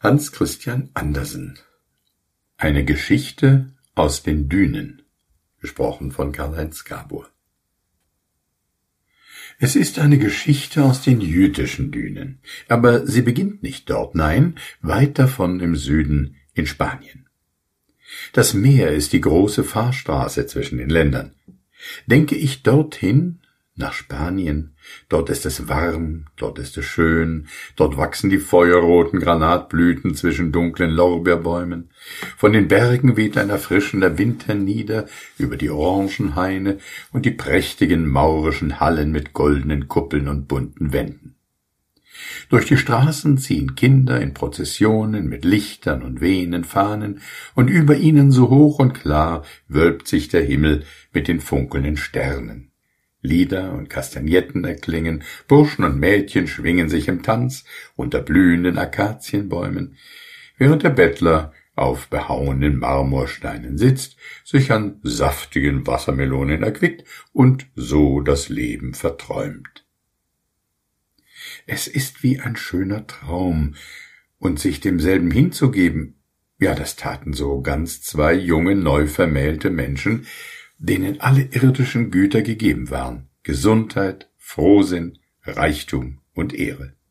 Hans Christian Andersen. Eine Geschichte aus den Dünen, gesprochen von Karl-Heinz Gabor. Es ist eine Geschichte aus den jütischen Dünen, aber sie beginnt nicht dort, nein, weit davon im Süden in Spanien. Das Meer ist die große Fahrstraße zwischen den Ländern. Denke ich dorthin, nach Spanien, dort ist es warm, dort ist es schön, dort wachsen die feuerroten Granatblüten zwischen dunklen Lorbeerbäumen, von den Bergen weht ein erfrischender Wind hernieder über die Orangenhaine und die prächtigen maurischen Hallen mit goldenen Kuppeln und bunten Wänden. Durch die Straßen ziehen Kinder in Prozessionen mit Lichtern und wehenden Fahnen, und über ihnen so hoch und klar wölbt sich der Himmel mit den funkelnden Sternen. Lieder und Kastagnetten erklingen, Burschen und Mädchen schwingen sich im Tanz unter blühenden Akazienbäumen, während der Bettler auf behauenen Marmorsteinen sitzt, sich an saftigen Wassermelonen erquickt und so das Leben verträumt. Es ist wie ein schöner Traum, und sich demselben hinzugeben, ja, das taten so ganz zwei junge, neu vermählte Menschen, denen alle irdischen Güter gegeben waren: Gesundheit, Frohsinn, Reichtum und Ehre.